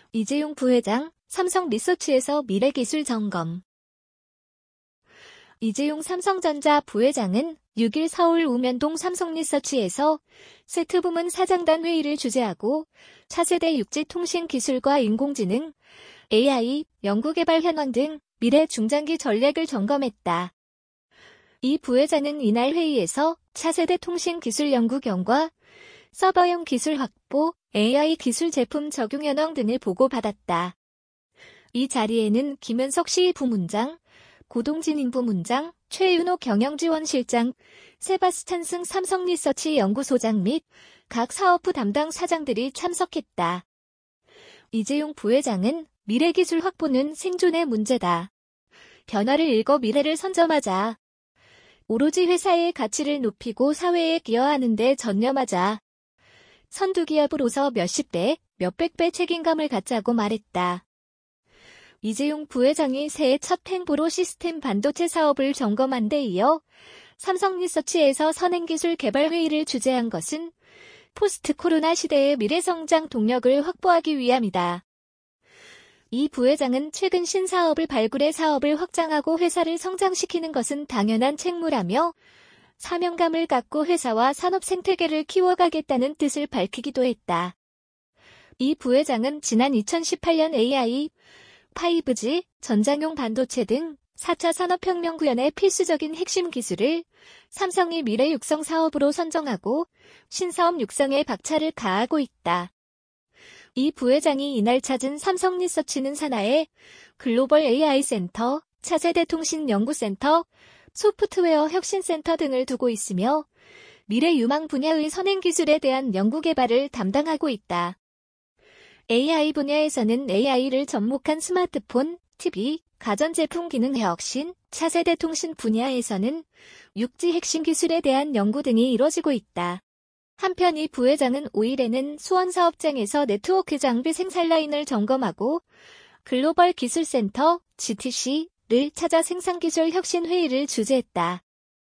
이재용 부회장, 삼성 리서치에서 미래기술 점검. 이재용 삼성전자 부회장은 6일 서울 우면동 삼성리서치에서 세트부문 사장단 회의를 주재하고 차세대 육지통신기술과 인공지능, AI, 연구개발 현황 등 미래 중장기 전략을 점검했다. 이 부회장은 이날 회의에서 차세대 통신기술 연구경과 서버용 기술 확보, AI 기술 제품 적용 현황 등을 보고받았다. 이 자리에는 김현석 시부문장, 고동진 부문장, 최윤호 경영지원실장, 세바스찬승 삼성리서치 연구소장 및 각 사업부 담당 사장들이 참석했다. 이재용 부회장은 미래기술 확보는 생존의 문제다. 변화를 읽어 미래를 선점하자. 오로지 회사의 가치를 높이고 사회에 기여하는 데 전념하자. 선두기업으로서 몇십 배, 몇백 배 책임감을 갖자고 말했다. 이재용 부회장이 새해 첫 행보로 시스템 반도체 사업을 점검한 데 이어 삼성리서치에서 선행기술 개발 회의를 주재한 것은 포스트 코로나 시대의 미래성장 동력을 확보하기 위함이다. 이 부회장은 최근 신사업을 발굴해 사업을 확장하고 회사를 성장시키는 것은 당연한 책무라며 사명감을 갖고 회사와 산업 생태계를 키워가겠다는 뜻을 밝히기도 했다. 이 부회장은 지난 2018년 AI, 5G, 전장용 반도체 등 4차 산업혁명 구현의 필수적인 핵심 기술을 삼성이 미래 육성 사업으로 선정하고 신사업 육성에 박차를 가하고 있다. 이 부회장이 이날 찾은 삼성리서치는 산하에 글로벌 AI 센터, 차세대 통신 연구센터, 소프트웨어 혁신센터 등을 두고 있으며 미래 유망 분야의 선행기술에 대한 연구개발을 담당하고 있다. AI 분야에서는 AI를 접목한 스마트폰, TV, 가전제품 기능 혁신, 차세대 통신 분야에서는 6G 핵심 기술에 대한 연구 등이 이뤄지고 있다. 한편 이 부회장은 5일에는 수원사업장에서 네트워크 장비 생산 라인을 점검하고 글로벌 기술센터, GTC를 찾아 생산기술 혁신 회의를 주재했다.